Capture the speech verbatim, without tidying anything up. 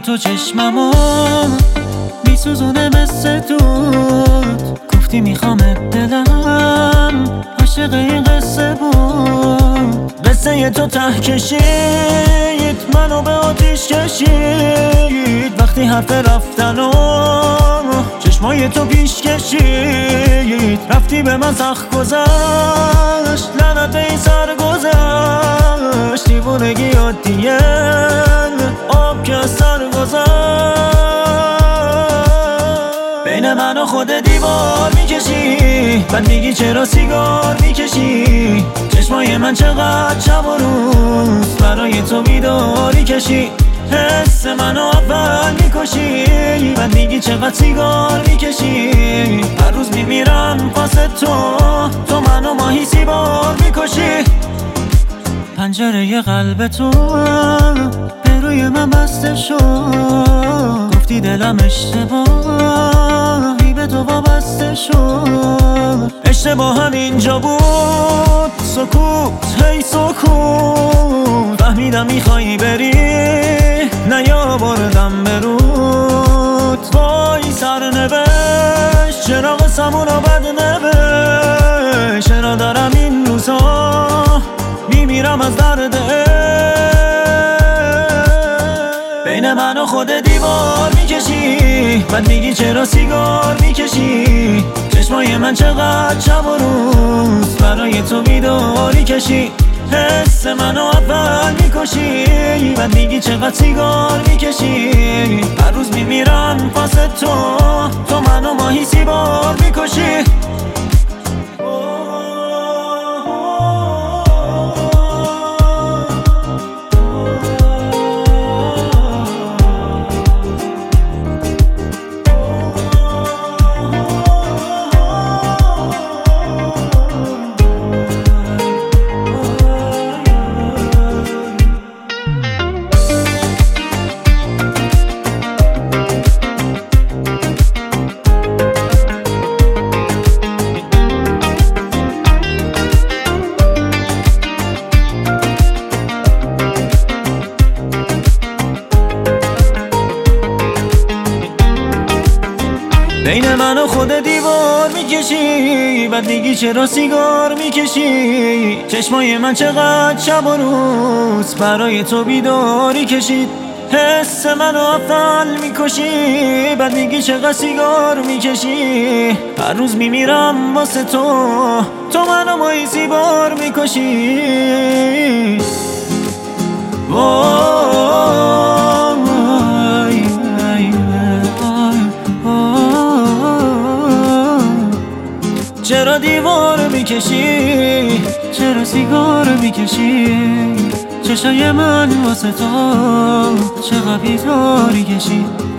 تو چشممو میسوزونه مثل دود. گفتی میخوامت دلم عاشق این قصه بود. قصه تو ته کشید منو به آتیش کشید. وقتی حرف رفتن و چشمای تو پیش کشید. رفتی به من سخت گذشت لعنت به این سر گذشت. دیوونگی عادیه آب که از سر گذشت. بین من و خود دیوار میکشی بعد میگی چرا سیگار میکشی. چشمای من چقدر شب و روز برای تو بیداری کشی. حس منو اول میکشی بعد میگی چقدر سیگار میکشی. هر روز میمیرم واسه تو تو منو ماهی سیبار میکشی. پنجره قلب تو به روی من بسته شد. گفتی دلم اشتباهی به تو وابسته شد. اشتباه هم اینجا بود سکوت هی سکوت. فهمیدم میخوایی بری نیاوردم به رود. وای سرنوشت چرا قسمون رو بد نوشت. چرا دارم این روزا میمیرم از درد بین من و خود دیوار میکشی بعد میگی چرا سیگار میکشی. چشمای من چقدر شب و روز برای تو بیداری کشی. حس منو اول میکشی بعد میگی چقدر سیگار میکشی. هر روز میمیرم واسه تو تو منو ماهی سیبار میکشی. بین من و خود دیوار میکشی بعد میگی چرا سیگار میکشی. چشمای من چقدر شب و روز برای تو بیداری کشید. حس منو اول میکشی بعد میگی چقدر سیگار میکشی. هر روز میمیرم واسه تو تو منو ماهی سیبار میکشی. چرا دیوار میکشی چرا سیگار میکشی. چشای من واسه تو چقدر بیداری کشی.